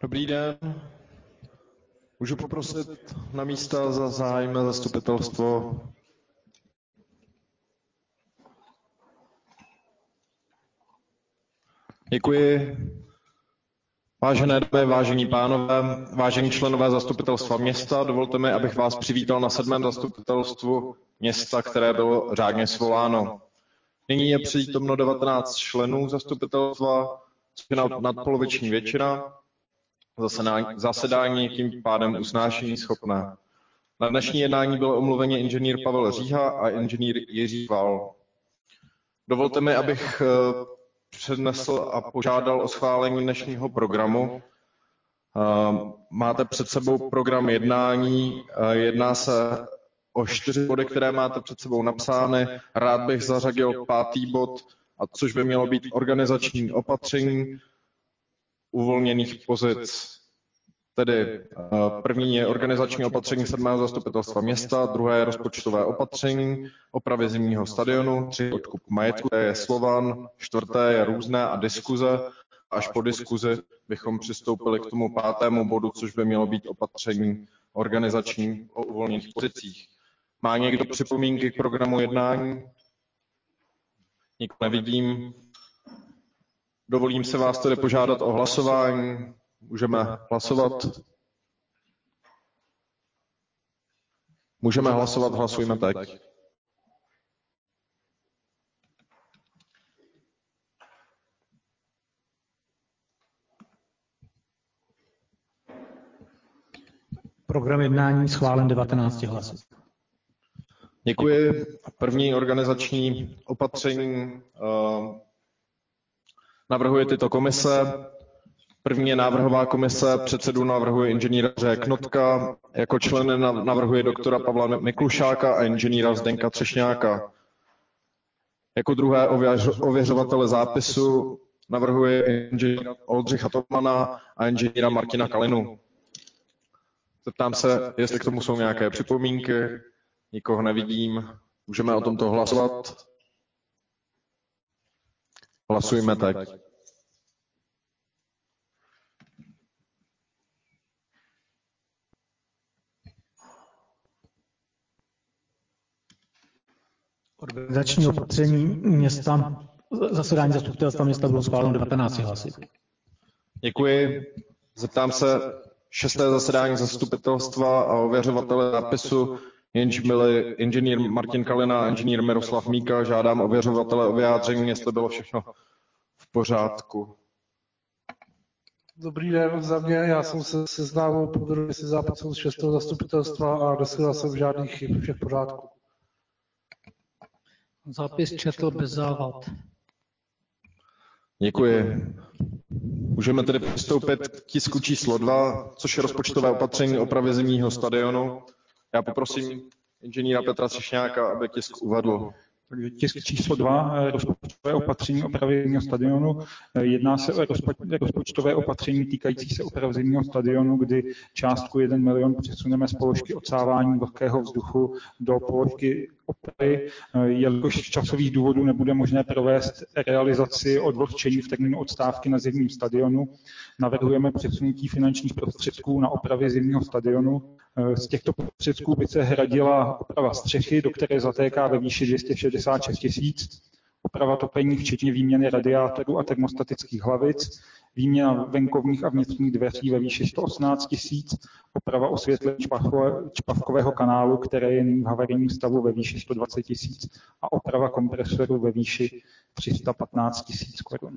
Dobrý den. Můžu poprosit na místa za zájem zastupitelstvo? Děkuji. Vážené dámy, vážení pánové, vážení členové zastupitelstva města, dovolte mi, abych vás přivítal na 7. zastupitelstvu města, které bylo řádně svoláno. Nyní je přítomno 19 členů zastupitelstva, což je nadpoloviční většina. Zasedání je tím pádem usnášení schopné. Na dnešní jednání byl omluveně inženýr Pavel Říha a inženýr Jiří Val. Dovolte mi, abych přednesl a požádal o schválení dnešního programu. Máte před sebou program jednání, jedná se o 4 body, které máte před sebou napsány. Rád bych zařadil 5. bod, což by mělo být organizační opatření uvolněných pozic. Tedy první je organizační opatření 7. zastupitelstva města, druhé je rozpočtové opatření, opravy zimního stadionu, 3 odkup majetku, to je Slovan, 4. je různé a diskuze. Až po diskuzi bychom přistoupili k tomu 5. bodu, což by mělo být opatření organizační o uvolněných pozicích. Má někdo připomínky k programu jednání? Nikoho nevidím. Dovolím se vás tedy požádat o hlasování. Můžeme hlasovat. Můžeme hlasovat, hlasujme teď. Program jednání schválen 19 hlasy. Děkuji. První organizační opatření navrhuje tyto komise. První je návrhová komise, předsedu navrhuje inženýra Knotka, jako členy navrhuje doktora Pavla Miklušáka a inženýra Zdenka Třešňáka. Jako druhé ověřovatele zápisu navrhuje inženýra Oldřicha Topmana a inženýra Martina Kalinu. Zeptám se, jestli k tomu jsou nějaké připomínky. Nikoho nevidím. Můžeme o tomto hlasovat. Hlasujme teď. Organizační opatření města, zasedání zastupitelstva města bylo schváleno 19 hlasy. Děkuji. Zeptám se 6. zasedání zastupitelstva a ověřovatele zápisu, jenž byli inženýr Martin Kalina a inženýr Miroslav Míka. Žádám ověřovatele o vyjádření, jestli bylo všechno v pořádku. Dobrý den za mě, já jsem se seznámil podrobně se zápisem z 6. zastupitelstva a neshledal jsem žádných chyb, vše v pořádku. Zápis četl bez závad. Děkuji. Můžeme tedy přistoupit k tisku číslo 2, což je rozpočtové opatření opravy zimního stadionu. Já poprosím inženýra Petra Třešňáka, aby tisk uvedl. Takže tisk číslo 2, rozpočtové opatření opravy zimního stadionu. Jedná se o rozpočtové opatření týkající se opravy zimního stadionu, kdy částku 1 milion přesuneme z položky odsávání vlhkého vzduchu do položky opravy, jelikož z časových důvodů nebude možné provést realizaci odvlhčení v termínu odstávky na zimním stadionu. Navrhujeme přesunutí finančních prostředků na opravy zimního stadionu. Z těchto prostředků by se hradila oprava střechy, do které zatéká ve výši 266 000, oprava topení včetně výměny radiátorů a termostatických hlavic, výměna venkovních a vnitřních dveří ve výši 118 000, oprava osvětlení čpavkového kanálu, které je nyní v havarijním stavu ve výši 120 000 a oprava kompresoru ve výši 315 000 korun.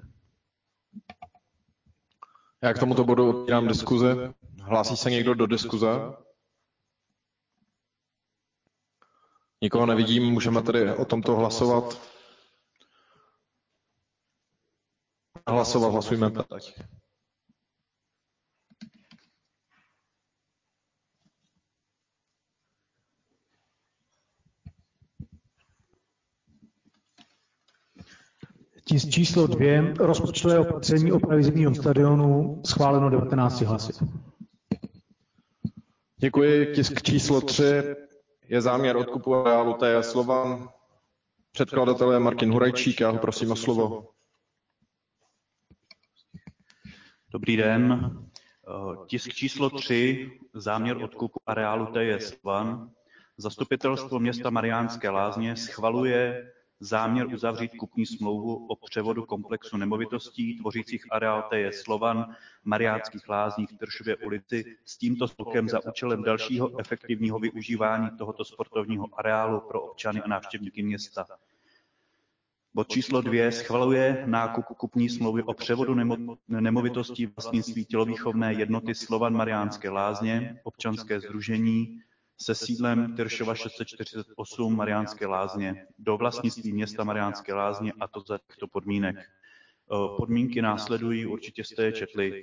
Já k tomuto bodu otvírám diskuzi. Hlásí se někdo do diskuze? Nikoho nevidím, můžeme tedy o tomto hlasovat. Hlasujme teď. Tisk číslo 2, rozpočtové opatření opravy zimního stadionu, schváleno 19 hlasy. Děkuji. Tisk číslo 3 je záměr odkupu areálu TS Slovan. Předkladatel je Martin Hurajčík, já ho prosím o slovo. Dobrý den. Tisk číslo 3, záměr odkupu areálu TJ Slovan. Zastupitelstvo města Mariánské Lázně schvaluje záměr uzavřít kupní smlouvu o převodu komplexu nemovitostí tvořících areál TJ Slovan v Mariánských Lázních v Tršově ulici s tímto spolkem za účelem dalšího efektivního využívání tohoto sportovního areálu pro občany a návštěvníky města. Bod číslo 2 schvaluje nákup kupní smlouvy o převodu nemovitostí vlastnictví tělovýchovné jednoty Slovan Mariánské Lázně, občanské sdružení se sídlem Tyršova 648 Mariánské Lázně do vlastnictví města Mariánské Lázně, a to za těchto podmínek. Podmínky následují, určitě jste je četli.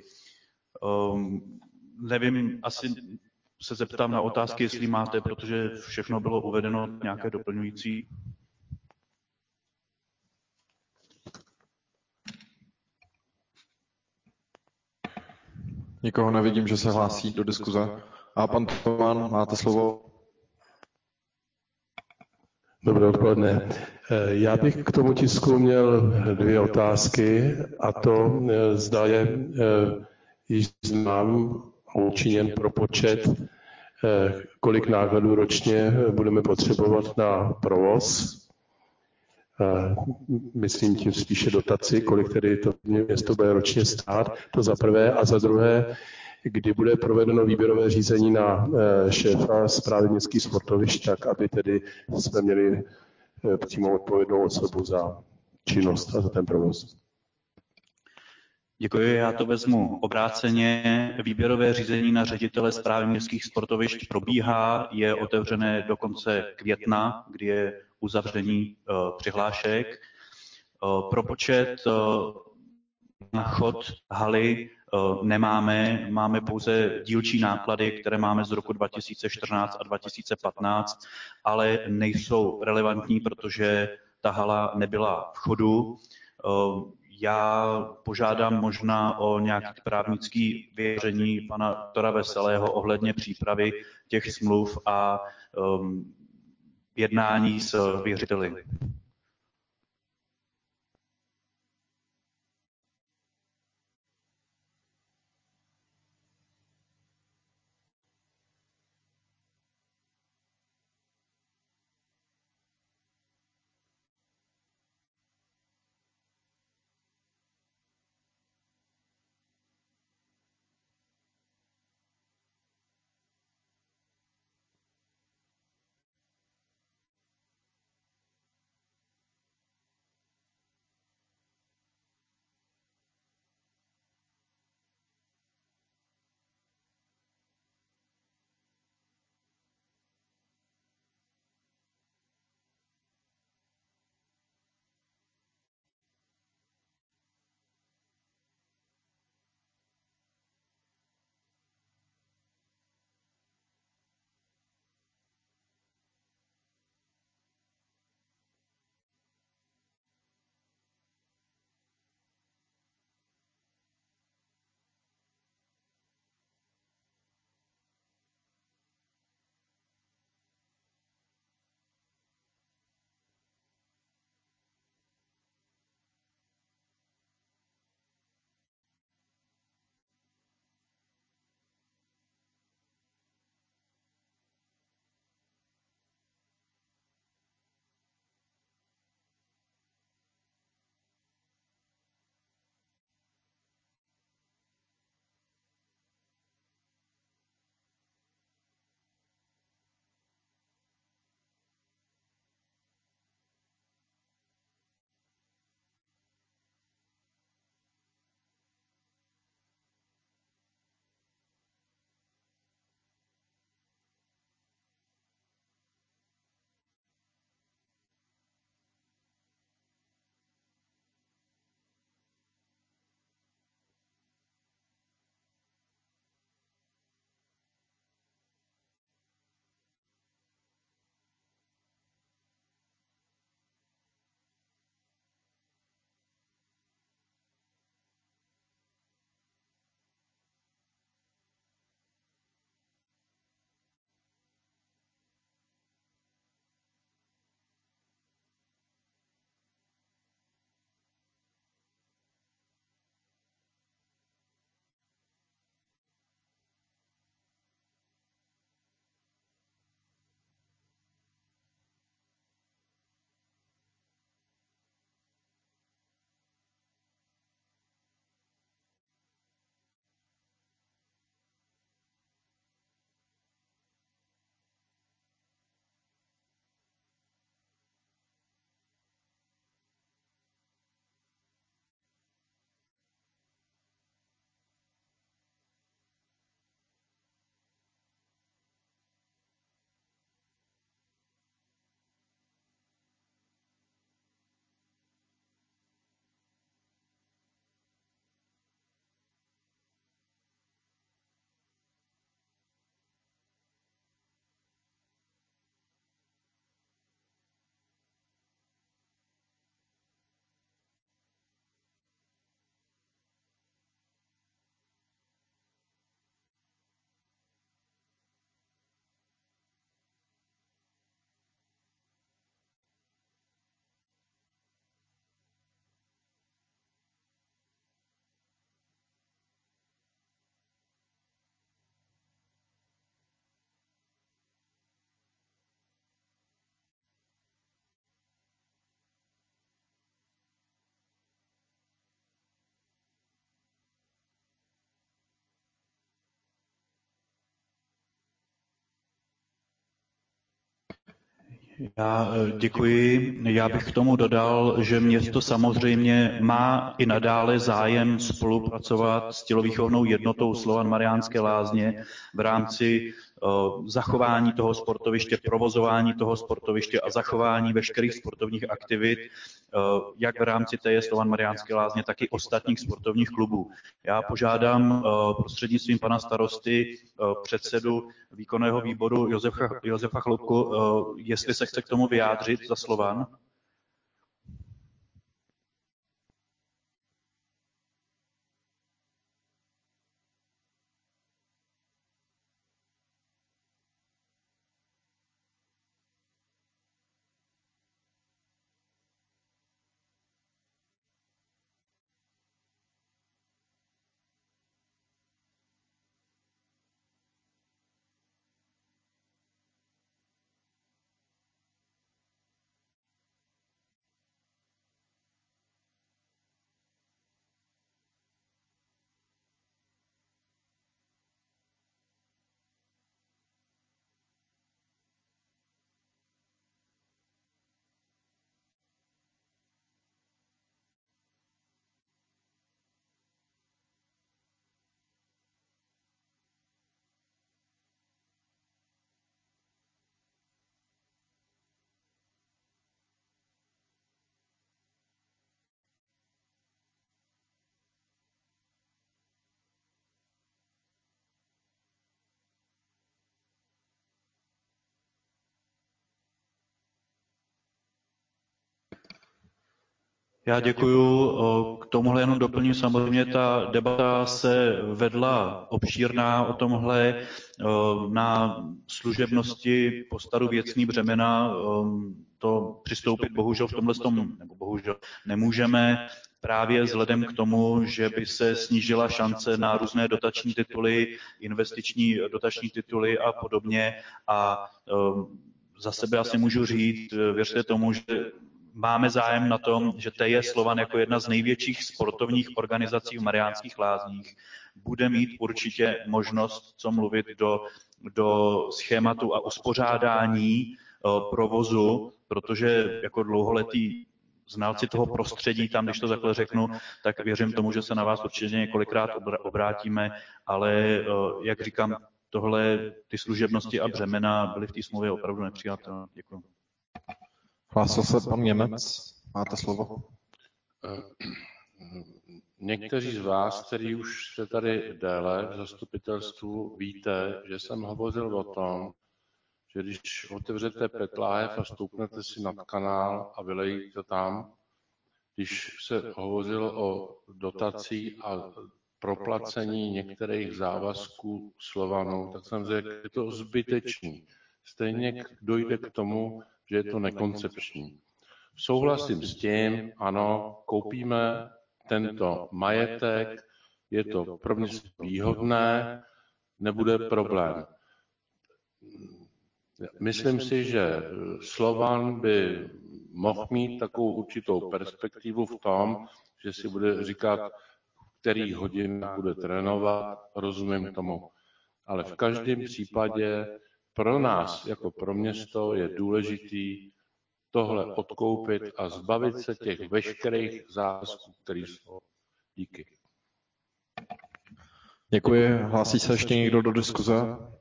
Nevím, asi se zeptám na otázky, jestli máte, protože všechno bylo uvedeno, nějaké doplňující. Nikoho nevidím, že se hlásí do diskuze. A pan Toman, máte slovo. Dobré odpoledne. Já bych k tomu tisku měl 2 otázky, a to zda je již znám a učiněn propočet, kolik nákladů ročně budeme potřebovat na provoz. Myslím tím spíše dotaci, kolik tedy to město bude ročně stát, to za prvé, a za druhé, kdy bude provedeno výběrové řízení na šéfa správy městských sportovišť, tak aby tedy jsme měli přímo odpovědnou osobu za činnost a za ten provoz. Děkuji, já to vezmu obráceně. Výběrové řízení na ředitele správy městských sportovišť probíhá, je otevřené do konce května, kdy je uzavření přihlášek. Propočet na chod haly nemáme, máme pouze dílčí náklady, které máme z roku 2014 a 2015, ale nejsou relevantní, protože ta hala nebyla v chodu. Já požádám možná o nějaké právnické vyjádření pana doktora Veselého ohledně přípravy těch smluv a jednání s věřiteli. Já děkuji. Já bych k tomu dodal, že město samozřejmě má i nadále zájem spolupracovat s tělovýchovnou jednotou Slovan Mariánské Lázně v rámci zachování toho sportoviště, provozování toho sportoviště a zachování veškerých sportovních aktivit, jak v rámci TJ Slovan Mariánské Lázně, tak i ostatních sportovních klubů. Já požádám prostřednictvím pana starosty předsedu výkonného výboru Josefa Chloupku, jestli se chce k tomu vyjádřit za Slovan. Já děkuju. K tomuhle jenom doplním, samozřejmě ta debata se vedla obšírná o tomhle na služebnosti postaru věcný břemena. To přistoupit bohužel v tomhle nebo bohužel nemůžeme, právě vzhledem k tomu, že by se snížila šance na různé dotační tituly, investiční dotační tituly a podobně. A za sebe asi můžu říct, věřte tomu, že máme zájem na tom, že TJ Slovan jako jedna z největších sportovních organizací v Mariánských Lázních bude mít určitě možnost co mluvit do schématu a uspořádání provozu, protože jako dlouholetý znalci toho prostředí, tam, když to takhle řeknu, tak věřím tomu, že se na vás určitě několikrát obrátíme, ale jak říkám, ty služebnosti a břemena byly v té smlouvě opravdu nepřijatelné. Děkuji. Hlásil se pan Němec, máte slovo. Někteří z vás, kteří už jste tady déle v zastupitelstvu, víte, že jsem hovořil o tom, že když otevřete PET-láhev a stoupnete si nad kanál a vylejíte tam, když se hovořilo o dotací a proplacení některých závazků Slovanu, tak jsem řekl, že je to zbytečný. Stejně dojde k tomu, že je to nekoncepční. Souhlasím s tím, ano, koupíme tento majetek, je to pro mě výhodné, nebude problém. Myslím si, že Slovan by mohl mít takovou určitou perspektivu v tom, že si bude říkat, v kterých hodinách bude trénovat, rozumím tomu. Ale v každém případě pro nás, jako pro město, je důležitý tohle odkoupit a zbavit se těch veškerých závazků, které jsou. Díky. Děkuji. Hlásí se ještě někdo do diskuze?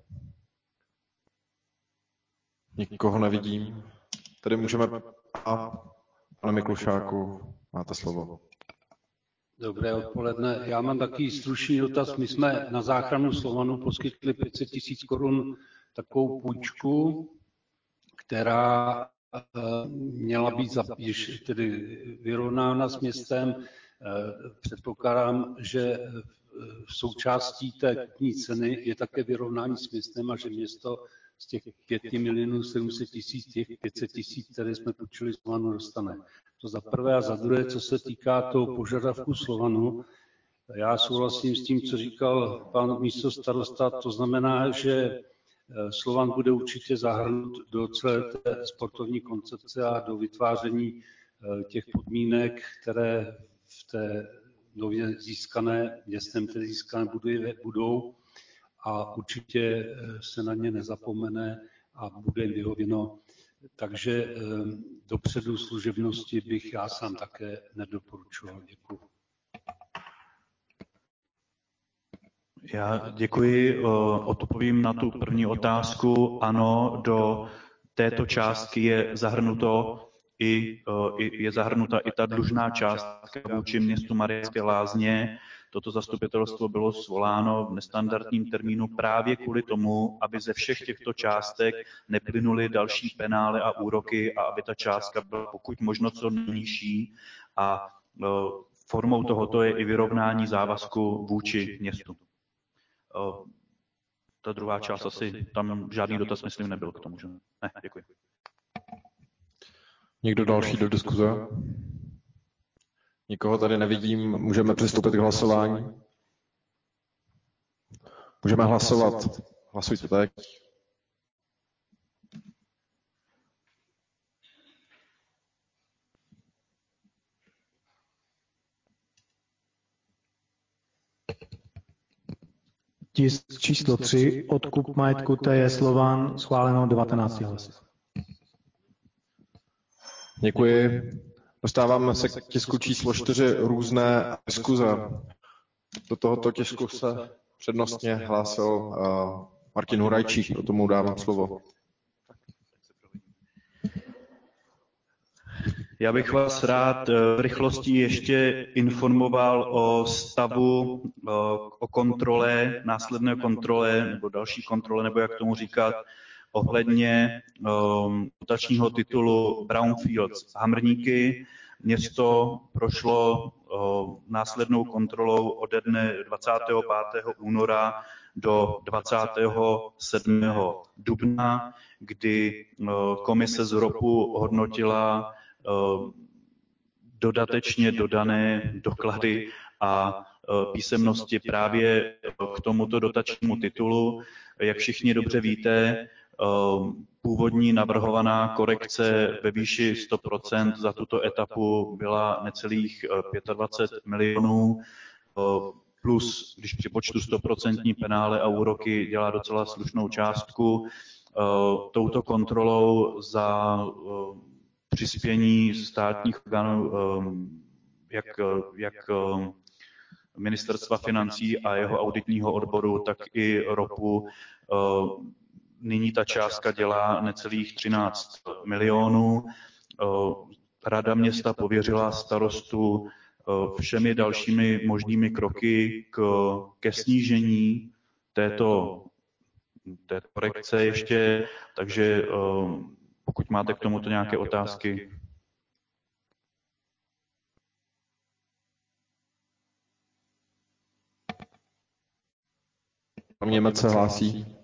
Nikoho nevidím. Tedy můžeme... Pane Miklušáku, máte slovo. Dobré odpoledne. Já mám takový stručný dotaz. My jsme na záchranu Slovanu poskytli 500 000 korun takovou půjčku, která měla být tedy vyrovnána s městem. Předpokládám, že v součástí té kupní ceny je také vyrovnání s městem a že město z těch 5 700 000 těch 500 000, které jsme půjčili Slovanu, dostane. To za prvé a za druhé, co se týká toho požadavku Slovanu, já souhlasím s tím, co říkal pan místostarosta, to znamená, že Slovan bude určitě zahrnut do celé té sportovní koncepce a do vytváření těch podmínek, které v té nově získané, městem tedy získané budou a určitě se na ně nezapomene a bude jim vyhověno Takže dopředu služebnosti bych já sám také nedoporučoval. Děkuji. Já děkuji, odpovím na tu první otázku. Ano, do této částky je zahrnuta i ta dlužná částka vůči městu Mariánské Lázně. Toto zastupitelstvo bylo svoláno v nestandardním termínu právě kvůli tomu, aby ze všech těchto částek neplynuly další penále a úroky a aby ta částka byla pokud možno co nejnižší. A formou tohoto je i vyrovnání závazku vůči městu. Ta druhá část asi, tam žádný dotaz, myslím, nebyl k tomu, že? Ne, děkuji. Někdo další do diskuze? Nikoho tady nevidím, můžeme přistoupit k hlasování. Můžeme hlasovat. Hlasujte teď. Tisk číslo 3, odkup majetku TJ Slovan, schváleno 19 hlasy. Děkuji. Dostáváme se k tisku číslo 4, různé diskuze. Do tohoto tisku se přednostně hlásil Martin Hurajčík, proto mu dávám slovo. Já bych vás rád v rychlosti ještě informoval o stavu, o kontrole, následné kontrole nebo další kontrole, nebo jak tomu říkat, ohledně dotačního titulu Brownfields Hamrníky. Město prošlo následnou kontrolou ode dne 25. února do 27. dubna, kdy komise z ROPu hodnotila dodatečně dodané doklady a písemnosti právě k tomuto dotačnímu titulu. Jak všichni dobře víte, původní navrhovaná korekce ve výši 100% za tuto etapu byla necelých 25 milionů, plus, když připočtu 100% penále a úroky, dělá docela slušnou částku. Touto kontrolou za přispění státních orgánů, jak Ministerstva financí a jeho auditního odboru, tak i ROPu, nyní ta částka dělá necelých 13 milionů. Rada města pověřila starostu všemi dalšími možnými kroky ke snížení této korekce ještě, takže pokud máte k tomuto nějaké otázky. Pan Němec se hlásí.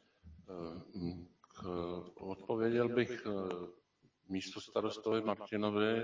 Odpověděl bych místostarostovi Martinovi.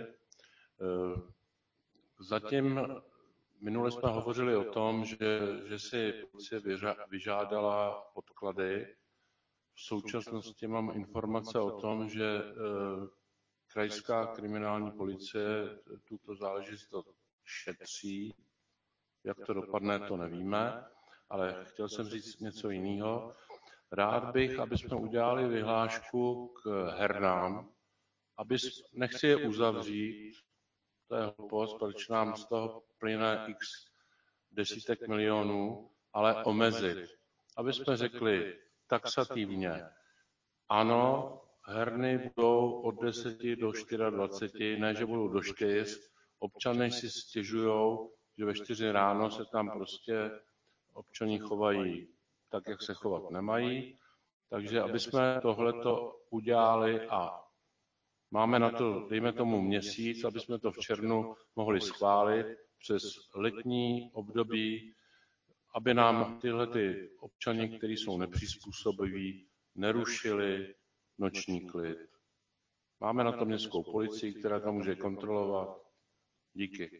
Zatím minule jsme hovořili o tom, že si policie vyžádala podklady. V současnosti mám informace o tom, že krajská kriminální policie tuto záležitost šetří. Jak to dopadne, to nevíme, ale chtěl jsem říct něco jiného. Rád bych, aby jsme udělali vyhlášku k hernám, nechci je uzavřít, to je hloupost, protože nám z toho plyne x desítek milionů, ale omezit. Aby jsme řekli taxativně, ano, herny budou od 10 do 24, ne, že budou do 4. Občané si stěžujou, že ve 4 ráno se tam prostě občané chovají tak, jak se chovat nemají. Takže aby jsme tohleto udělali a máme na to, dejme tomu měsíc, aby jsme to v červnu mohli schválit přes letní období, aby nám tyhle občany, kteří jsou nepřizpůsobiví, nerušili noční klid. Máme na to městskou policii, která to může kontrolovat. Díky.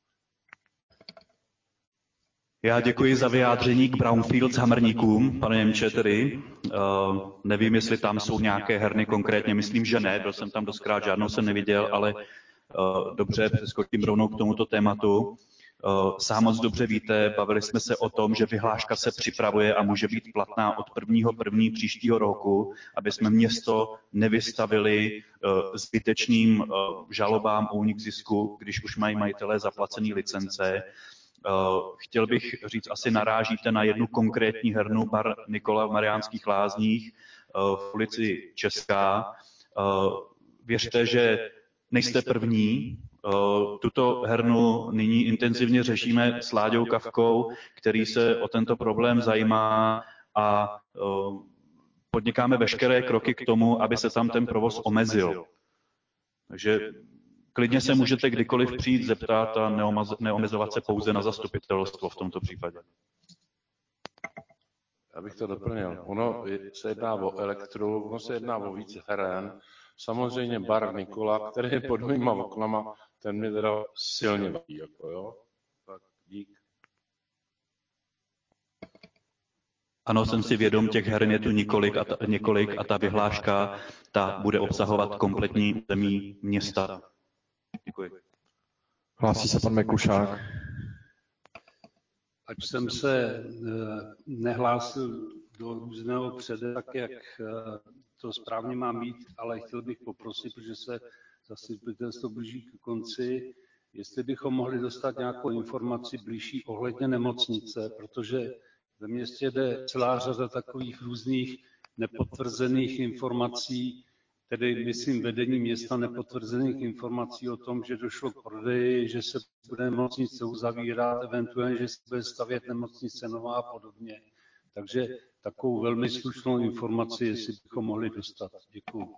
Já děkuji za vyjádření k Brownfields Hamrníkům, pane Němče tedy. Nevím, jestli tam jsou nějaké herny konkrétně, myslím, že ne, byl jsem tam doskrát, žádnou jsem neviděl, ale dobře, přeskočím rovnou k tomuto tématu. Sám moc dobře víte, bavili jsme se o tom, že vyhláška se připravuje a může být platná od 1.1. příštího roku, aby jsme město nevystavili zbytečným žalobám o únik zisku, když už mají majitelé zaplacený licence. Chtěl bych říct, asi narážíte na jednu konkrétní hernu, bar Nikola v Mariánských Lázních v ulici Česká. Věřte, že nejste první. Tuto hernu nyní intenzivně řešíme s Láďou Kavkou, který se o tento problém zajímá a podnikáme veškeré kroky k tomu, aby se tam ten provoz omezil. Takže klidně se můžete kdykoliv přijít zeptat a neomezovat se pouze na zastupitelstvo v tomto případě. Abych to doplnil. Ono se jedná o elektru, ono se jedná o víc heren. Samozřejmě bar Nikola, který je pod mýma oknama, ten mě teda silně baví, jako jo. Tak dík. Ano, jsem si vědom, těch heren je tu několik a ta vyhláška, ta bude obsahovat kompletní území města. Děkuji. Hlásí se pan Mikušák. Ač jsem se nehlásil do různého přede, tak jak to správně má být, ale chtěl bych poprosit, protože se zastupitelstvo blíží k konci, jestli bychom mohli dostat nějakou informaci blížší ohledně nemocnice, protože ve městě jde celá řada takových různých nepotvrzených informací, tedy myslím vedení města nepotvrzených informací o tom, že došlo k prodeji, že se bude nemocnice uzavírat, eventuálně, že se bude stavět nemocnice nová a podobně. Takže takovou velmi slušnou informaci, jestli bychom mohli dostat. Děkuju.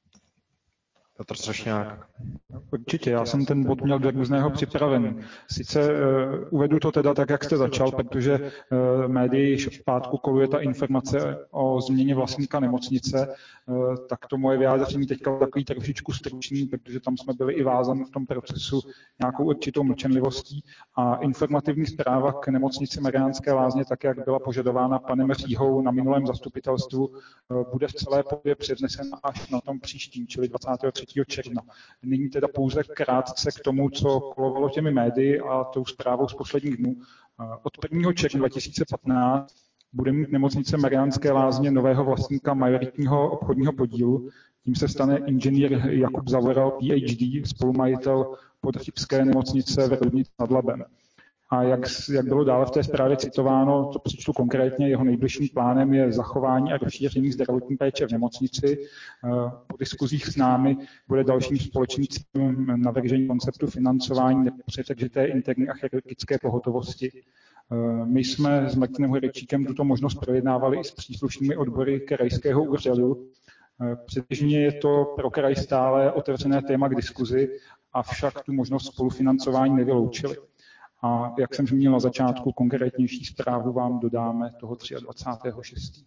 Petr Třešňák. Určitě, já jsem ten bod měl do různého připraven. Sice uvedu to teda tak, jak jste začal, protože médii již v pátku koluje ta informace o změně vlastníka nemocnice, tak to moje vyjádření teďka takový trošičku stručný, protože tam jsme byli i vázáni v tom procesu nějakou určitou mlčenlivostí a informativní zpráva k nemocnici Mariánské Lázně, tak jak byla požadována panem Říhou na minulém zastupitelstvu, bude v celé podobě přednesena až na tom příštím, čili 23. června. Nyní teda pouze krátce k tomu, co kolovalo těmi médii a tou zprávou z posledních dnů. Od 1. června 2015 bude mít nemocnice Mariánské Lázně nového vlastníka majoritního obchodního podílu. Tím se stane inženýr Jakub Zavoral, PhD, spolumajitel podchybské nemocnice v Rudnici nad Labem. A jak bylo dále v té zprávě citováno, to přečtu konkrétně, jeho nejbližším plánem je zachování a rozšíření zdravotní péče v nemocnici. Po diskuzích s námi bude dalším společným cílem navržení konceptu financování nepřetržité interní a chirurgické pohotovosti. My jsme s Martinem Hurečíkem tuto možnost projednávali i s příslušnými odbory krajského úřadu. Předběžně je to pro kraj stále otevřené téma k diskuzi, avšak tu možnost spolufinancování nevyloučili. A jak jsem zmínil na začátku, konkrétnější zprávu vám dodáme toho 23.6.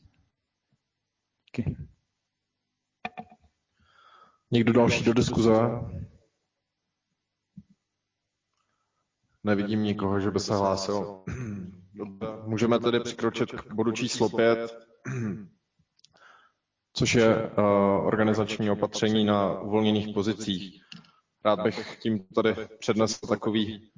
Díky. Někdo další do diskuze? Nevidím nikoho, že by se hlásil. Dobře. Můžeme tedy přikročit k bodu číslo 5, což je organizační opatření na uvolněných pozicích. Rád bych tím tady přednesl takový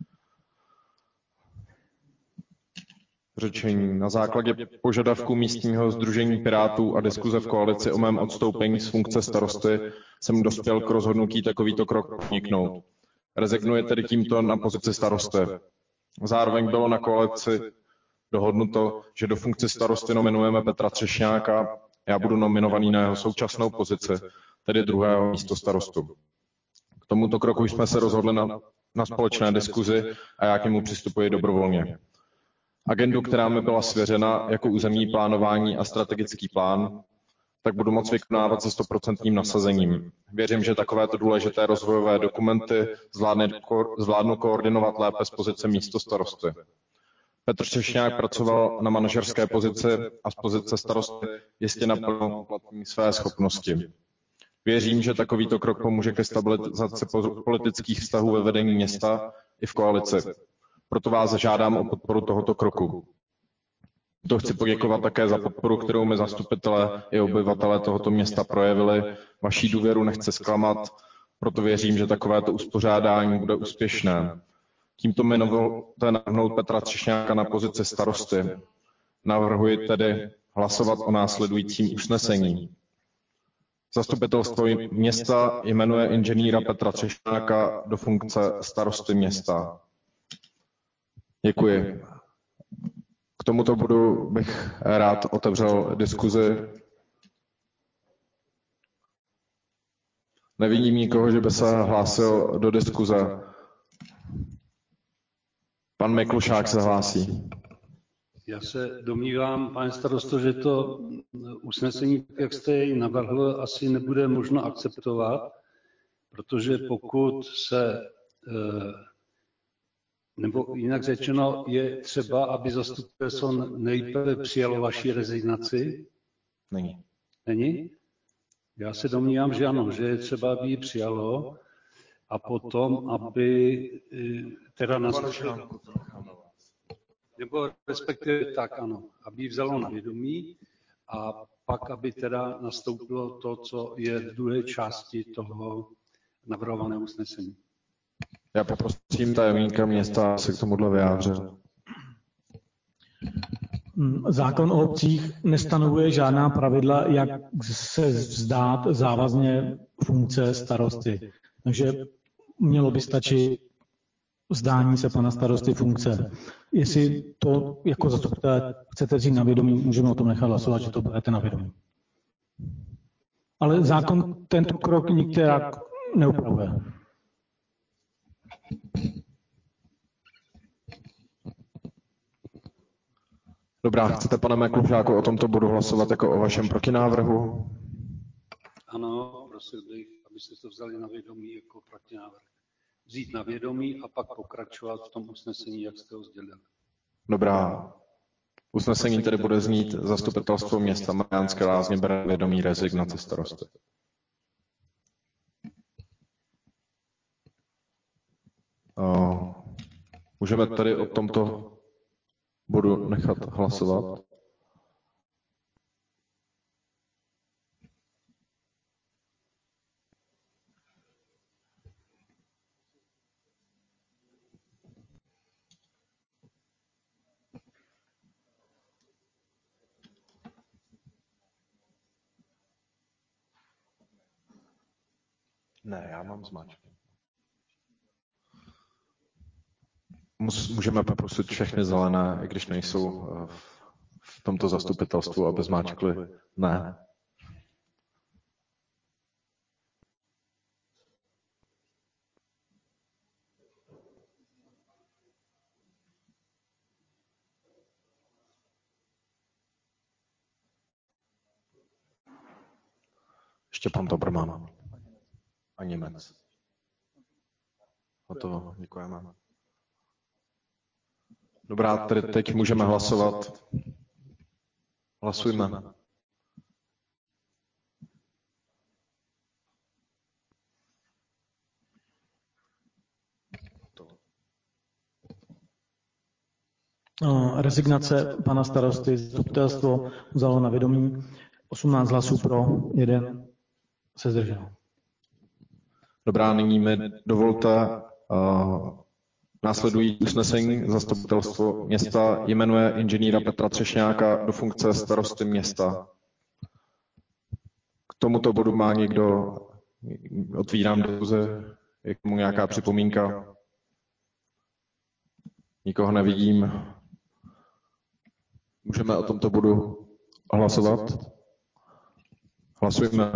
řečení. Na základě požadavku místního sdružení Pirátů a diskuze v koalici o mém odstoupení z funkce starosty jsem dospěl k rozhodnutí takovýto krok podniknout. Rezignuji tedy tímto na pozici starosty. Zároveň bylo na koalici dohodnuto, že do funkce starosty nominujeme Petra Třešňáka. Já budu nominovaný na jeho současnou pozici, tedy druhého místostarostu. K tomuto kroku jsme se rozhodli na společné diskuzi a já k němu přistupuji dobrovolně. Agendu, která mi byla svěřena jako územní plánování a strategický plán, tak budu moct vykonávat se 100% nasazením. Věřím, že takovéto důležité rozvojové dokumenty zvládnu koordinovat lépe z pozice místostarosty. Petr Třešňák pracoval na manažerské pozici a z pozice starosty jistě naplno uplatní své schopnosti. Věřím, že takovýto krok pomůže ke stabilizaci politických vztahů ve vedení města i v koalici. Proto vás žádám o podporu tohoto kroku. To chci poděkovat také za podporu, kterou mi zastupitelé i obyvatelé tohoto města projevili. Vaší důvěru nechci zklamat, proto věřím, že takovéto uspořádání bude úspěšné. Tímto mi dovolte navrhnout Petra Třešňáka na pozici starosty. Navrhuji tedy hlasovat o následujícím usnesení. Zastupitelstvo města jmenuje inženýra Petra Třešňáka do funkce starosty města. Děkuji. K tomuto bodu bych rád otevřel diskuzi. Nevidím nikoho, že by se hlásil do diskuze. Pan Miklušák se hlásí. Já se domnívám, pane starosto, že to usnesení, jak jste jej navrhl, asi nebude možno akceptovat, protože pokud se, nebo jinak řečeno, je třeba, aby zastupitelstvo nejprve přijalo vaši rezignaci. Není. Není? Já se domnívám, že ano, že je třeba, aby ji přijalo a potom, aby teda nebo respektive tak, ano, aby ji vzalo na vědomí a pak, aby teda nastoupilo to, co je v druhé části toho navrhovaného usnesení. Já poprosím tajemníka města, aby se k tomuhle vyjádřil. Zákon o obcích nestanovuje žádná pravidla, jak se vzdát závazně funkce starosty. Takže mělo by stačit vzdání se pana starosty funkce. Jestli to jako zastupitelé chcete vzít na vědomí, můžeme o tom nechat hlasovat, že to berete na vědomí. Ale zákon tento krok nikterak neupravuje. Dobrá, chcete, pane Miklušáku, o tomto bodu hlasovat jako o vašem protinávrhu? Ano, prosil bych, abyste to vzali na vědomí jako protinávrh. Vzít na vědomí a pak pokračovat v tom usnesení, jak jste ho sdělili. Dobrá. Usnesení tedy bude znít: Zastupitelstvo města Mariánské Lázně bere vědomí rezignaci starosty. Můžeme tady o tomto bodu nechat hlasovat. Ne, já mám zmáčky. Můžeme poprosit všechny zelené, i když nejsou v tomto zastupitelstvu, aby zmáčkli ne. Ještě pan Dobrman. A Němec. Hotovo, děkujeme. Dobrá, tedy teď můžeme hlasovat. Hlasujme. Rezignace pana starosty zastupitelstvo vzalo na vědomí. 18 hlasů pro, 1 se zdržel. Dobrá, nyní mi dovolte následující usnesení. Zastupitelstvo města jmenuje inženýra Petra Třešňáka do funkce starosty města. K tomuto bodu má někdo, otvírám diskuzi, je k tomu nějaká připomínka? Nikoho nevidím. Můžeme o tomto bodu hlasovat? Hlasujme.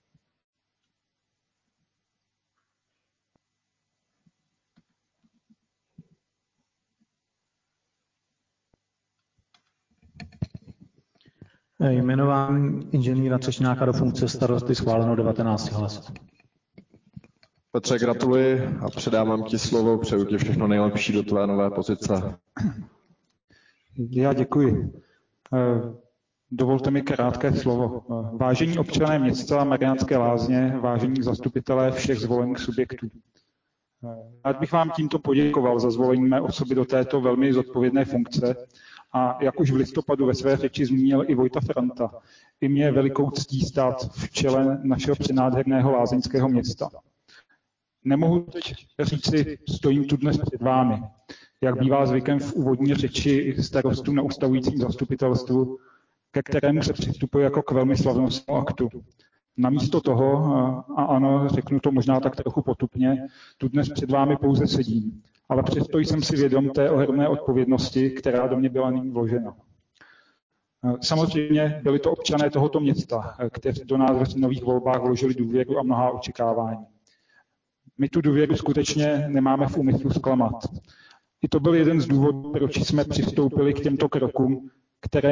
Jmenování inženýra Třešňáka do funkce starosty schváleno 19 hlasy. Petře, gratuluji a předávám ti slovo. Přeju ti všechno nejlepší do tvé nové pozice. Já děkuji. Dovolte mi krátké slovo. Vážení občané města Mariánské Lázně, vážení zastupitelé všech zvolených subjektů. Rád bych vám tímto poděkoval za zvolení mé osoby do této velmi zodpovědné funkce a jak už v listopadu ve své řeči zmínil i Vojta Franta, i mě je velikou ctí stát v čele našeho přenádherného lázeňského města. Nemohu teď říci, stojím tu dnes před vámi, jak bývá zvykem v úvodní řeči starostů na ustavujícím zastupitelstvu, ke kterému se přistupuje jako k velmi slavnostnímu aktu. Namísto toho, a ano, řeknu to možná tak trochu potupně, tu dnes před vámi pouze sedím, ale přesto jsem si vědom té ohromné odpovědnosti, která do mě byla nyní vložena. Samozřejmě byli to občané tohoto města, kteří do nás v říjnových volbách vložili důvěru a mnohá očekávání. My tu důvěru skutečně nemáme v úmyslu zklamat. I to byl jeden z důvodů, proč jsme přistoupili k těmto krokům, které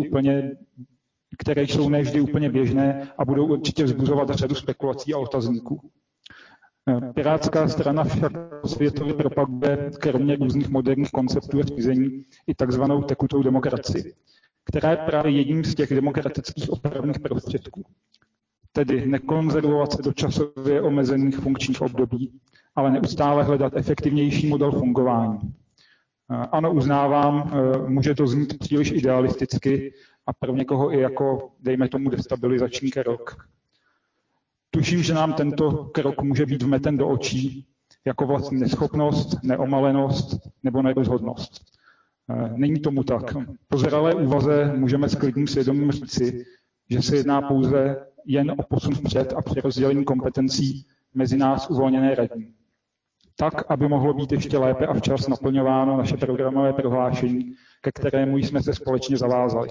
jsou nevždy úplně běžné a budou určitě vzbuzovat řadu spekulací a otazníků. Pirátská strana však světově propaguje kromě různých moderních konceptů a řízení i takzvanou tekutou demokracii, která je právě jedním z těch demokratických opravných prostředků. Tedy nekonzervovat se do časově omezených funkčních období, ale neustále hledat efektivnější model fungování. Ano, uznávám, může to znít příliš idealisticky a pro někoho i jako, dejme tomu, destabilizační krok. Tuším, že nám tento krok může být vmeten do očí jako vlastní neschopnost, neomalenost nebo nerozhodnost. Není tomu tak. Po zralé úvaze můžeme s klidným svědomím říci, že se jedná pouze jen o posun vpřed a přerozdělení kompetencí mezi nás uvolněné radní. Tak, aby mohlo být ještě lépe a včas naplňováno naše programové prohlášení, ke kterému jsme se společně zavázali.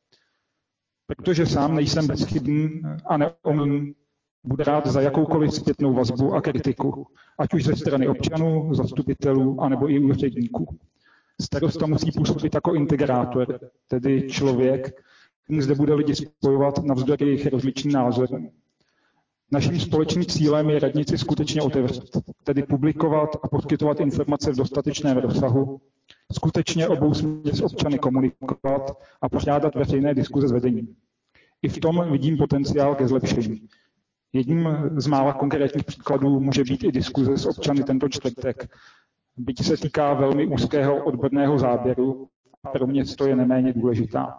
Protože sám nejsem bezchybný a neomylný, budu rád za jakoukoliv zpětnou vazbu a kritiku, ať už ze strany občanů, zastupitelů, anebo i úředníků. Starosta musí působit jako integrátor, tedy člověk, který zde bude lidi spojovat navzdory jejich rozličným názorům. Naším společným cílem je radnici skutečně otevřít, tedy publikovat a poskytovat informace v dostatečném rozsahu, skutečně obousměrně s občany komunikovat a pořádat veřejné diskuze s vedením. I v tom vidím potenciál ke zlepšení. Jedním z mála konkrétních příkladů může být i diskuze s občany tento čtvrtek, byť se týká velmi úzkého odborného záběru a pro mě to je neméně důležitá.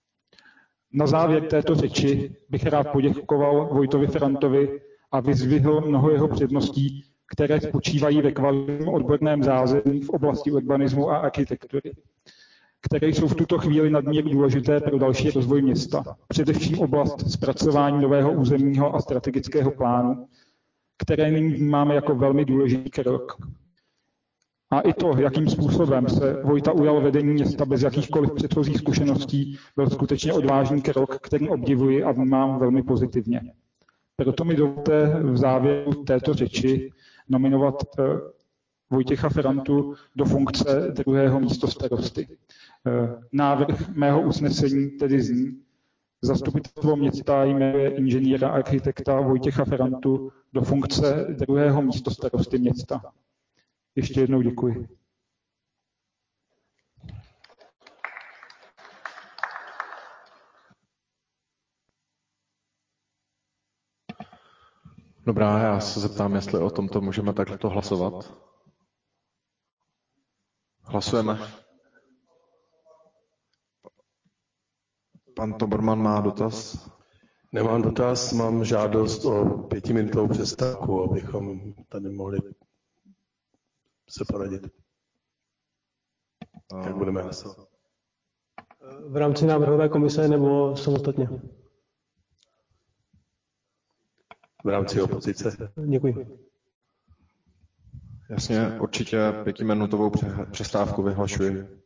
Na závěr této řeči bych rád poděkoval Vojtovi Frantovi a vyzdvihl mnoho jeho předností, které spočívají ve kvalitním odborném zázemí v oblasti urbanismu a architektury, které jsou v tuto chvíli nadměrně důležité pro další rozvoj města. Především oblast zpracování nového územního a strategického plánu, které nyní vnímáme jako velmi důležitý krok. A i to, jakým způsobem se Vojta ujal vedení města bez jakýchkoliv předchozích zkušeností, byl skutečně odvážný krok, který obdivuji a vnímám velmi pozitivně. Proto mi dovolte v závěru této řeči nominovat Vojtěcha Frantu do funkce druhého místostarosty. Návrh mého usnesení tedy zní: Zastupitelstvo města jmenuje inženýra architekta Vojtěcha Frantu do funkce druhého místostarosty města. Ještě jednou děkuji. Dobrá, já se zeptám, jestli o tomto můžeme takto hlasovat. Hlasujeme. Pan Toberman má dotaz? Nemám dotaz, mám žádost o 5minutovou přestávku, abychom tady mohli se poradit. Jak budeme hlasovat? V rámci návrhové komise nebo samostatně? V rámci opozice. Děkuji. Jasně, určitě 5minutovou přestávku vyhlašuji.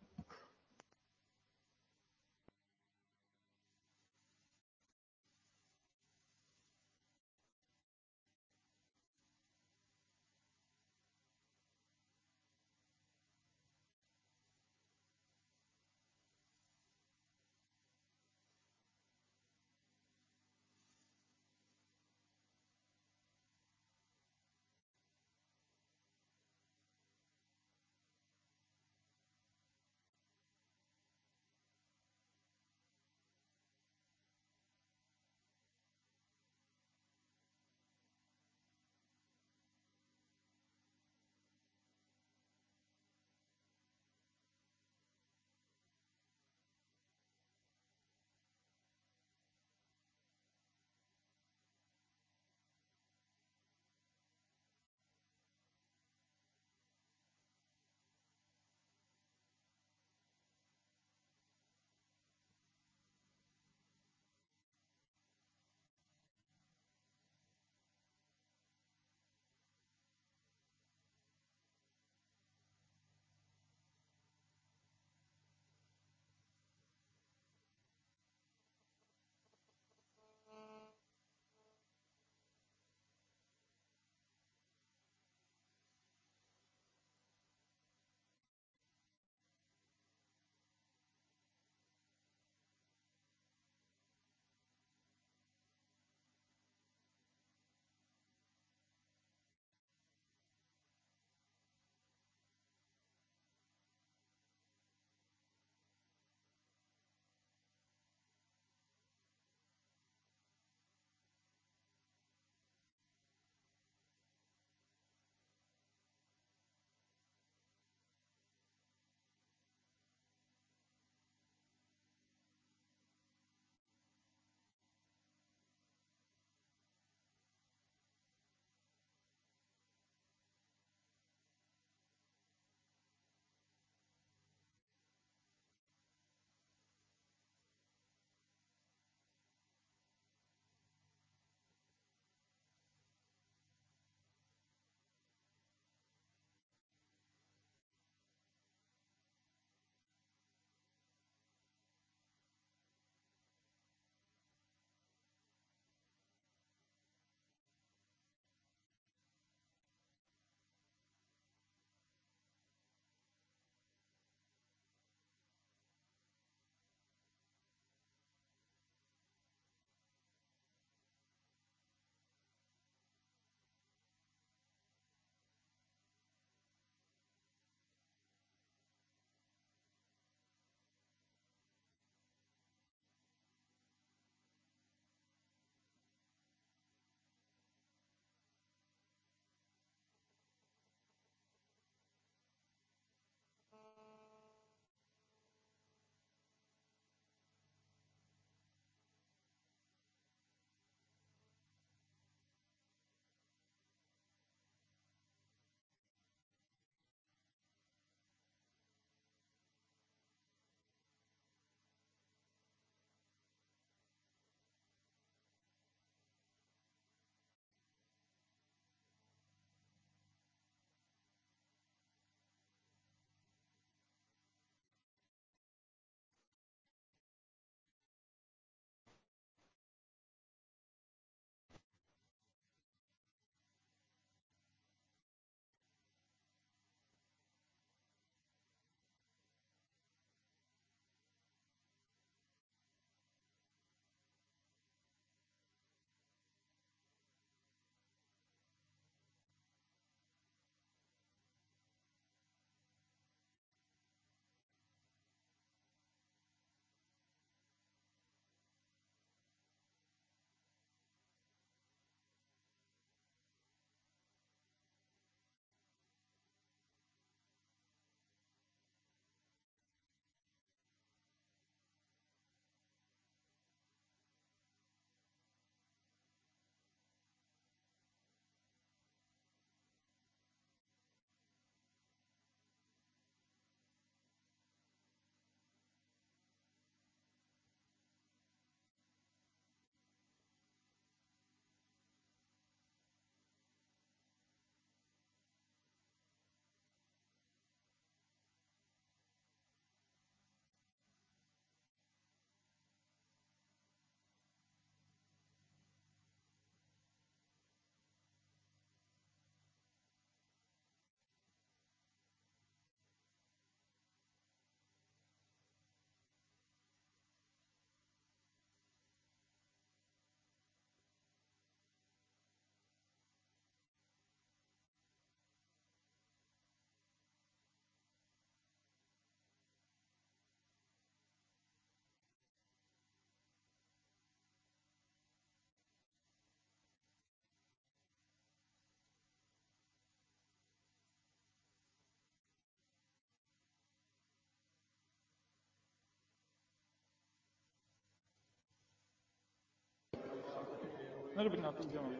No dobrý, na to uděláme.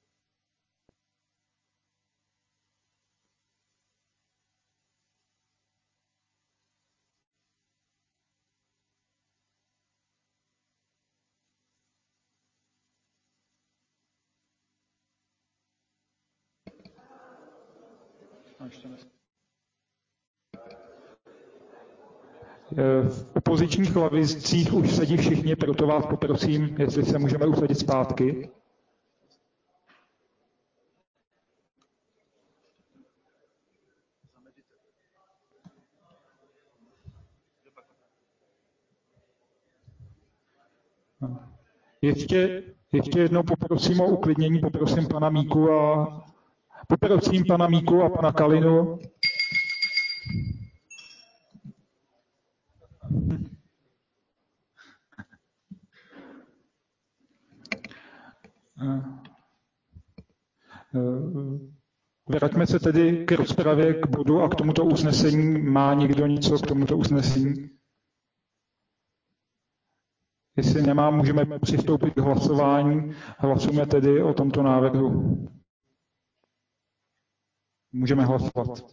V opozičních lavicích už sedí všichni, proto vás poprosím, jestli se můžeme usadit zpátky. Ještě jednou poprosím o uklidnění, poprosím pana Míku a pana Kalinu. Vraťme se tedy k rozpravě, k bodu a k tomuto usnesení. Má někdo něco k tomuto usnesení? Jestli nemá, můžeme přistoupit k hlasování. Hlasujeme tedy o tomto návrhu. Můžeme hlasovat.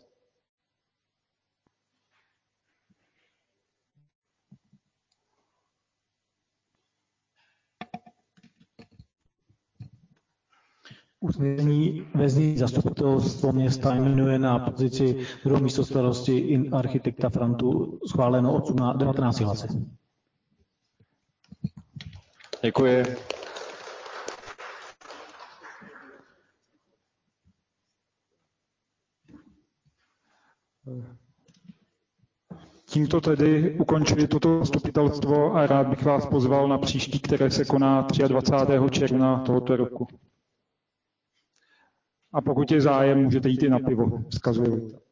Usnesení ve znění zastupitelstvo města jmenuje na pozici druhého místostarosti architekta Frantu schváleno 19 hlasy. Děkuji. Tímto tedy ukončili toto zastupitelstvo a rád bych vás pozval na příští, které se koná 23. června tohoto roku. A pokud je zájem, můžete jít i na pivo, vzkazuju.